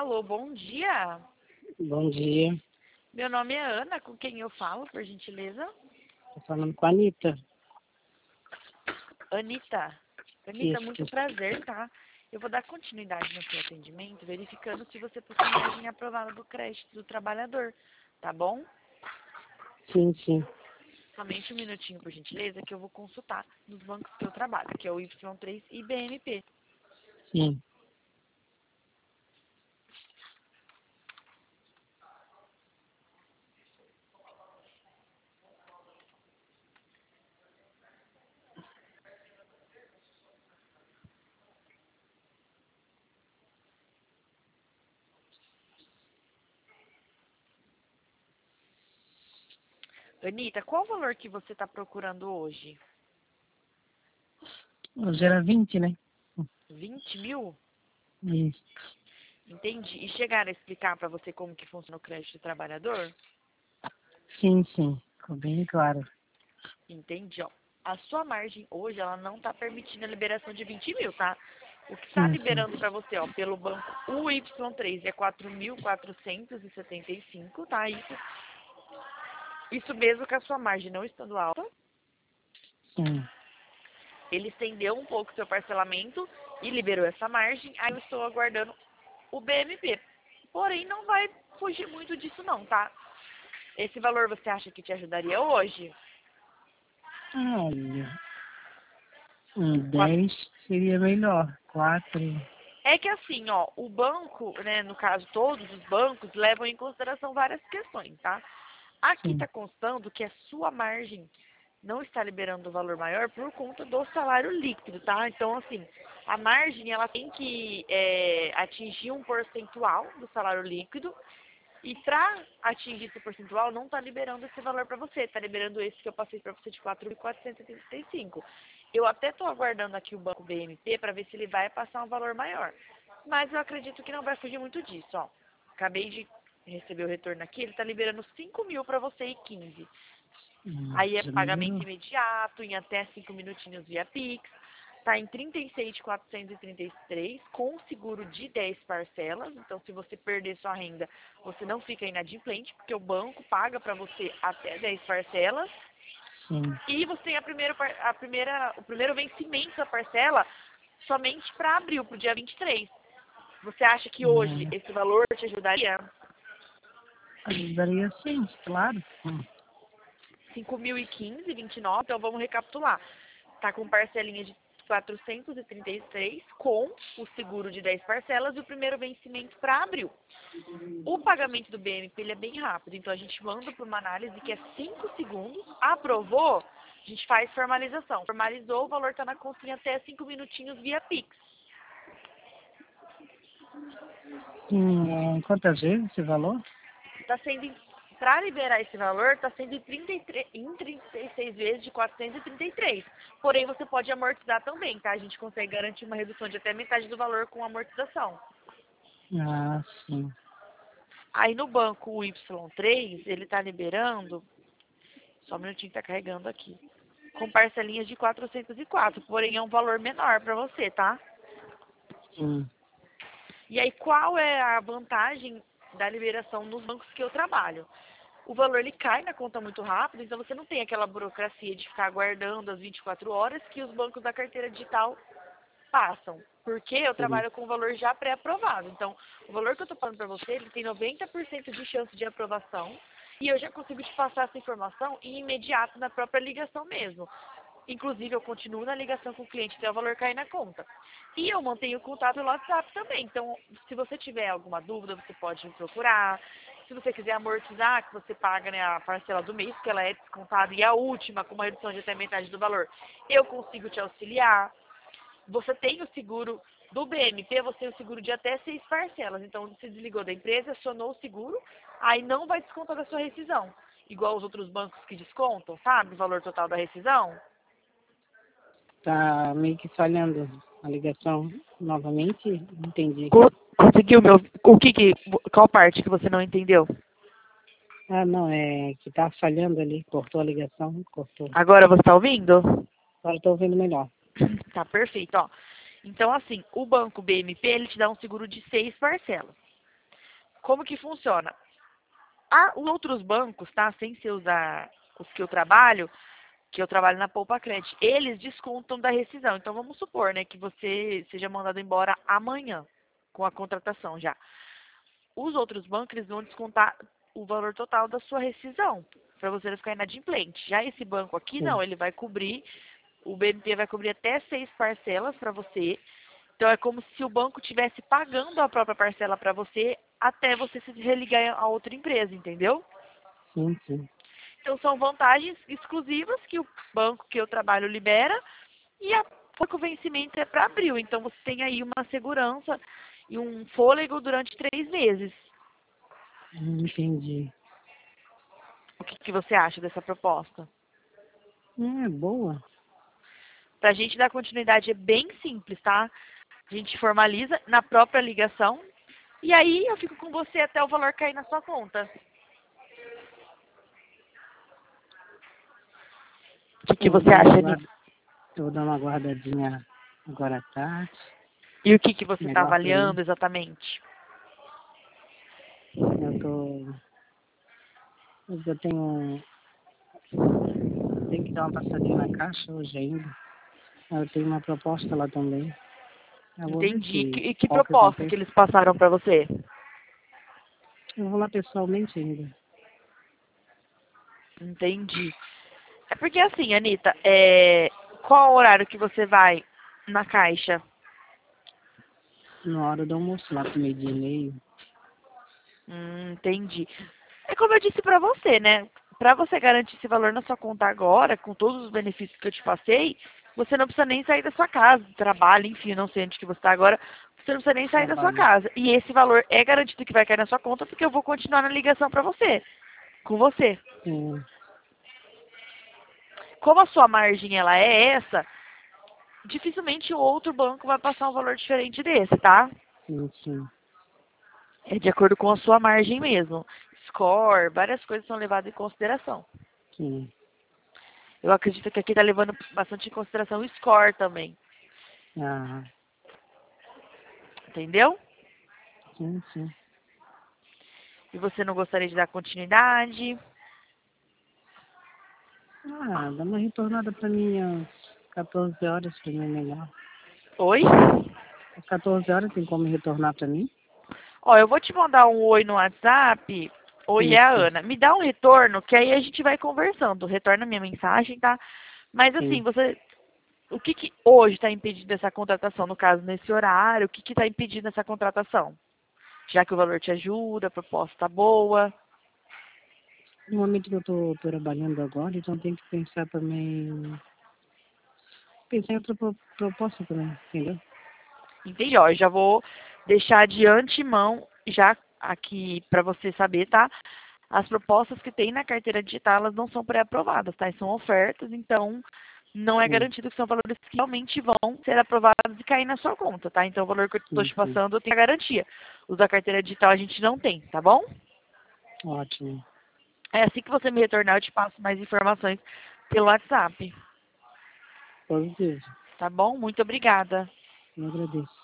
Alô, bom dia. Bom dia. Meu nome é Ana, com quem eu falo, por gentileza? Estou falando com a Anitta. Anitta. Anitta, Isso. muito prazer, tá? Eu vou dar continuidade no seu atendimento, verificando se você possui margem aprovada do crédito do trabalhador, tá bom? Sim, sim. Somente um minutinho, por gentileza, que eu vou consultar nos bancos que eu trabalho, que é o Y3 e BNP. Sim. Anitta, qual o valor que você está procurando hoje? Hoje era 20, né? 20 mil? Isso. Entendi. E chegaram a explicar para você como que funciona o crédito do trabalhador? Sim, sim. Ficou bem claro. Entendi, ó. A sua margem hoje, ela não está permitindo a liberação de 20 mil, tá? O que está Sim, sim. liberando para você, ó, pelo banco UY3 é 4.475, tá? Isso mesmo que a sua margem não estando alta. Sim. Ele estendeu um pouco o seu parcelamento e liberou essa margem. Aí eu estou aguardando o BMP. Porém, não vai fugir muito disso não, tá? Esse valor você acha que te ajudaria hoje? Olha, 10 seria melhor. 4. É que assim, ó, o banco, né, no caso todos os bancos, levam em consideração várias questões, tá? Aqui Sim. está constando que a sua margem não está liberando o valor maior por conta do salário líquido, tá? Então, assim, a margem, ela tem que atingir um percentual do salário líquido e para atingir esse percentual, não está liberando esse valor para você, está liberando esse que eu passei para você de 4.435. Eu até estou aguardando aqui o banco BNP para ver se ele vai passar um valor maior. Mas eu acredito que não vai fugir muito disso, ó. Acabei de receber o retorno aqui, ele está liberando 5 mil para você e 15. Aí é Já pagamento melhorou. imediato, em até 5 minutinhos via Pix. Está em 36.433 com seguro de 10 parcelas. Então, se você perder sua renda, você não fica inadimplente, porque o banco paga para você até 10 parcelas. Sim. E você tem o primeiro vencimento da parcela somente para abril, para o dia 23. Você acha que hoje É, esse valor te ajudaria? ajudaria sim, claro. 5.015,29, então vamos recapitular. Tá com parcelinha de 433 com o seguro de 10 parcelas e o primeiro vencimento para abril. O pagamento do BMP ele é bem rápido, então a gente manda para uma análise que é 5 segundos, aprovou, a gente faz formalização. Formalizou, o valor está na continha até 5 minutinhos via Pix. Sim, quantas vezes esse valor? Está sendo, para liberar esse valor, está sendo em 36 vezes de 433. Porém, você pode amortizar também, tá? A gente consegue garantir uma redução de até metade do valor com amortização. Ah, sim. Aí no banco o Y3, ele está liberando, só um minutinho que está carregando aqui, com parcelinhas de 404, porém é um valor menor para você, tá? Sim. E aí qual é a vantagem da liberação nos bancos que eu trabalho? O valor ele cai na conta muito rápido, então você não tem aquela burocracia de ficar aguardando as 24 horas que os bancos da carteira digital passam. Porque eu Sim. trabalho com o valor já pré-aprovado. Então, o valor que eu estou falando para você, ele tem 90% de chance de aprovação e eu já consigo te passar essa informação em imediato na própria ligação mesmo. Inclusive, eu continuo na ligação com o cliente até o valor cair na conta. E eu mantenho contato no WhatsApp também. Então, se você tiver alguma dúvida, você pode me procurar. Se você quiser amortizar, que você paga, né, a parcela do mês, que ela é descontada, e a última, com uma redução de até metade do valor, eu consigo te auxiliar. Você tem o seguro do BMP, você tem o seguro de até 6 parcelas. Então, você desligou da empresa, acionou o seguro, aí não vai descontar da sua rescisão. Igual os outros bancos que descontam, sabe? O valor total da rescisão. Tá meio que falhando a ligação novamente. Entendi. Conseguiu meu. Qual parte que você não entendeu? Ah, não, é que tá falhando ali. Cortou a ligação, cortou. Agora você está ouvindo? Agora tô ouvindo melhor. Tá perfeito, ó. Então, assim, o banco BMP, ele te dá um seguro de 6 parcelas. como que funciona? Os outros bancos, tá? Sem ser os que eu trabalho na Poupa Cred, eles descontam da rescisão. Então, vamos supor, né, que você seja mandado embora amanhã com a contratação já. Os outros bancos, eles vão descontar o valor total da sua rescisão, para você não ficar inadimplente. Já esse banco aqui, Sim. não, ele vai cobrir, o BNP vai cobrir até 6 parcelas para você. Então, é como se o banco estivesse pagando a própria parcela para você até você se religar a outra empresa, entendeu? Sim, sim. Então, são vantagens exclusivas que o banco que eu trabalho libera e o vencimento é para abril. Então, você tem aí uma segurança e um fôlego durante 3 meses. Entendi. O que você acha dessa proposta? É boa. Para a gente dar continuidade é bem simples, tá? A gente formaliza na própria ligação e aí eu fico com você até o valor cair na sua conta. O que você acha, Anitta? Eu vou dar uma guardadinha agora à tarde. E o que você está Melhor pra mim. avaliando exatamente? Eu tenho que dar uma passadinha na caixa hoje ainda. Eu tenho uma proposta lá também. Eu vou ver Entendi. E que qual que proposta que acontece. eles passaram para você? Eu vou lá pessoalmente ainda. Entendi. É porque assim, Anitta, qual o horário que você vai na caixa? Na hora do almoço, lá pro 12:30. Entendi. É como eu disse pra você, né? Pra você garantir esse valor na sua conta agora, com todos os benefícios que eu te passei, você não precisa nem sair da sua casa, do trabalho, enfim, não sei onde que você está agora, você não precisa nem sair da sua Trabalho. casa. E esse valor é garantido que vai cair na sua conta, porque eu vou continuar na ligação pra você, com você. Sim, Como a sua margem ela é essa, dificilmente o outro banco vai passar um valor diferente desse, tá? sim. É de acordo com a sua margem mesmo. Score, várias coisas são levadas em consideração. Sim. Eu acredito que aqui está levando bastante em consideração o score também. Ah, Entendeu? sim. E você não gostaria de dar continuidade? Dá uma retornada pra mim às 14 horas, pra mim é melhor. Oi? Às 14 horas tem como retornar pra mim? Ó, eu vou te mandar um oi no WhatsApp. Oi, é a Isso, Ana. Me dá um retorno, que aí a gente vai conversando. Retorna minha mensagem, tá? Mas assim, sim. o que hoje está impedindo essa contratação? No caso, nesse horário, o que está impedindo essa contratação? Já que o valor te ajuda, a proposta tá boa. No momento que eu tô trabalhando agora, então tem que pensar também. Pensar em outra proposta também, entendeu? Entendi, ó, eu já vou deixar de antemão, já aqui para você saber, tá? As propostas que tem na carteira digital, elas não são pré-aprovadas, tá? E são ofertas, então não é Sim, garantido que são valores que realmente vão ser aprovados e cair na sua conta, tá? Então o valor que eu estou te sim. passando, eu tenho a garantia. Os da carteira digital a gente não tem, tá bom? Ótimo. É assim que você me retornar, eu te passo mais informações pelo WhatsApp, Positivo. tá bom? Muito obrigada. Eu agradeço.